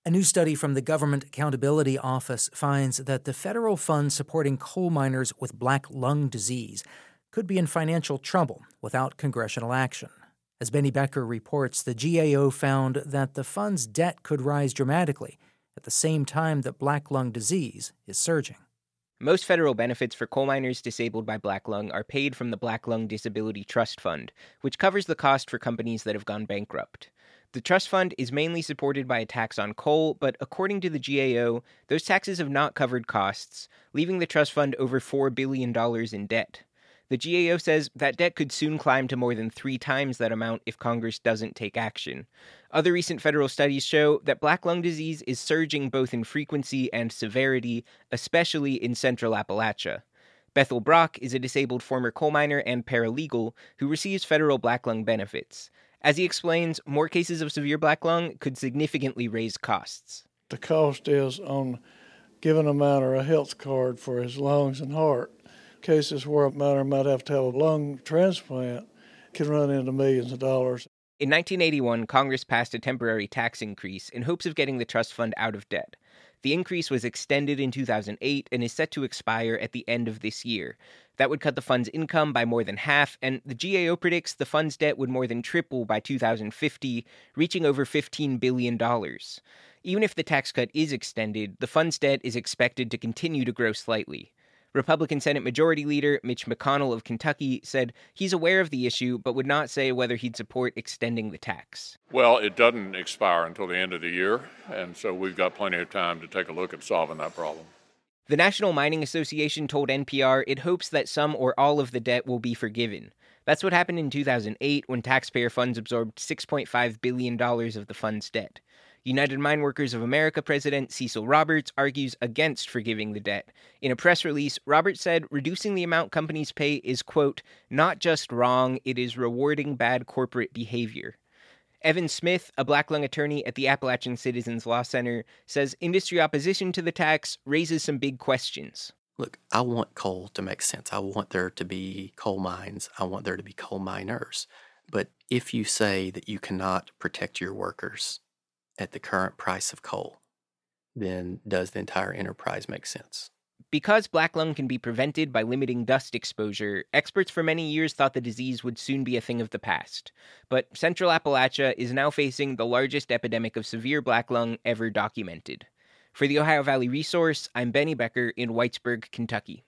A new study from the Government Accountability Office finds that the federal fund supporting coal miners with black lung disease could be in financial trouble without congressional action. As Benny Becker reports, the GAO found that the fund's debt could rise dramatically at the same time that black lung disease is surging. Most federal benefits for coal miners disabled by black lung are paid from the Black Lung Disability Trust Fund, which covers the cost for companies that have gone bankrupt. The trust fund is mainly supported by a tax on coal, but according to the GAO, those taxes have not covered costs, leaving the trust fund over $4 billion in debt. The GAO says that debt could soon climb to more than 3 times that amount if Congress doesn't take action. Other recent federal studies show that black lung disease is surging both in frequency and severity, especially in central Appalachia. Bethel Brock is a disabled former coal miner and paralegal who receives federal black lung benefits. As he explains, more cases of severe black lung could significantly raise costs. The cost is on giving a miner a health card for his lungs and heart. Cases where a miner might have to have a lung transplant can run into millions of dollars. In 1981, Congress passed a temporary tax increase in hopes of getting the trust fund out of debt. The increase was extended in 2008 and is set to expire at the end of this year. That would cut the fund's income by more than half, and the GAO predicts the fund's debt would more than triple by 2050, reaching over $15 billion. Even if the tax cut is extended, the fund's debt is expected to continue to grow slightly. Republican Senate Majority Leader Mitch McConnell of Kentucky said he's aware of the issue, but would not say whether he'd support extending the tax. Well, it doesn't expire until the end of the year, and so we've got plenty of time to take a look at solving that problem. The National Mining Association told NPR it hopes that some or all of the debt will be forgiven. That's what happened in 2008 when taxpayer funds absorbed $6.5 billion of the fund's debt. United Mine Workers of America President Cecil Roberts argues against forgiving the debt. In a press release, Roberts said reducing the amount companies pay is, quote, not just wrong, it is rewarding bad corporate behavior. Evan Smith, a black lung attorney at the Appalachian Citizens Law Center, says industry opposition to the tax raises some big questions. Look, I want coal to make sense. I want there to be coal mines. I want there to be coal miners. But if you say that you cannot protect your workers at the current price of coal, then does the entire enterprise make sense? Because black lung can be prevented by limiting dust exposure, experts for many years thought the disease would soon be a thing of the past. But Central Appalachia is now facing the largest epidemic of severe black lung ever documented. For the Ohio Valley Resource, I'm Benny Becker in Whitesburg, Kentucky.